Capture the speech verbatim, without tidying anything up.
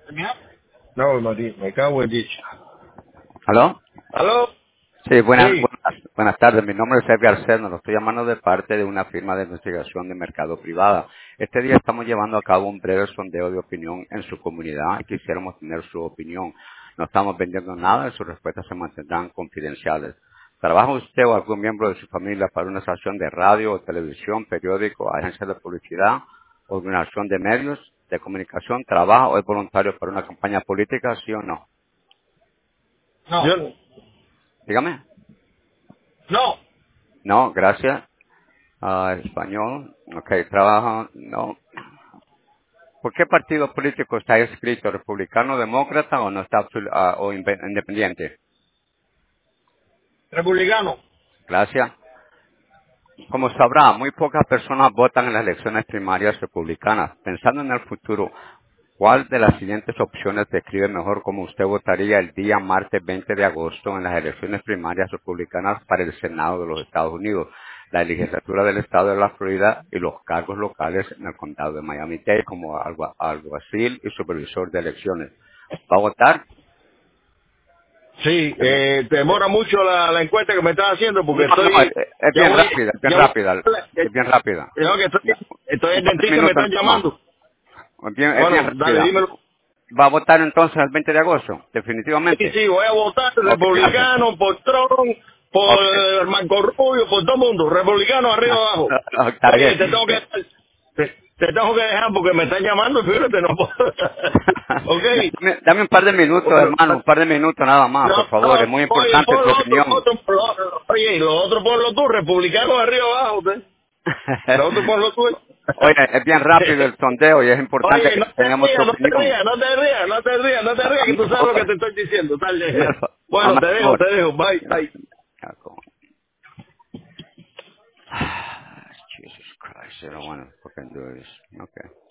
No, María, me cago en dicho. ¿Aló? ¿Aló? Sí, buenas, Sí. buenas, buenas tardes. Mi nombre es Edgar Cerno. Lo estoy llamando de parte de una firma de investigación de mercado privada. Este día estamos llevando a cabo un breve sondeo de opinión en su comunidad y quisiéramos tener su opinión. No estamos vendiendo nada y sus respuestas se mantendrán confidenciales. ¿Trabaja usted o algún miembro de su familia para una estación de radio o televisión, periódico, agencia de publicidad, organización de medios de comunicación, trabaja o es voluntario para una campaña política, sí o no? No. Yo, Dígame. no. No, gracias. Ah, español. Ok, trabajo. No. ¿Por qué partido político está escrito? ¿Republicano, demócrata o no está absolu- ah, o inve- independiente? Republicano. Gracias. Como sabrá, muy pocas personas votan en las elecciones primarias republicanas. Pensando en el futuro, ¿cuál de las siguientes opciones describe mejor cómo usted votaría el día martes veinte de agosto en las elecciones primarias republicanas para el Senado de los Estados Unidos, la legislatura del Estado de la Florida y los cargos locales en el condado de Miami-Dade como algu- alguacil y supervisor de elecciones? ¿Va a votar? Sí, No, eh, te demora mucho la, la encuesta que me estás haciendo porque no, es, estoy, es ya bien voy, rápida, es bien ya voy, rápida, eh, es bien rápida. no, que estoy, estoy Un el par de dentista y me minutos están nada más. llamando. Es bien, es bien Bueno, dale, rápida. dímelo. ¿Va a votar entonces el veinte de agosto? Sí, Definitivamente. sí, voy a votar Ok, gracias. republicano por Trump, por Ok. eh, Marco Rubio, por todo el mundo. Republicano arriba abajo. No, está Oye, bien. te tengo que te, te tengo que dejar porque me están llamando, fíjate, no puedo. Ok. dame, dame un par de minutos, Bueno, hermano, un par de minutos nada más, no, por favor. Es no, muy oye, importante pon tu lo otro, opinión. otro, por lo- oye, y lo otro ponlo tú, republicano arriba abajo, usted. Lo otro ponlo tú. Oye, es bien rápido el sondeo y es importante Oye, que no te tengamos tu rías, no te opinión. rías, no te rías, no te rías, no te rías, que Hazme tú el sabes lo que favor. te estoy diciendo. Hazme el Tal. fa- Bueno, hazme te el dejo, favor. te dejo, bye, bye. Ya, como- Jesus Christ, I don't want to fucking do this. Okay.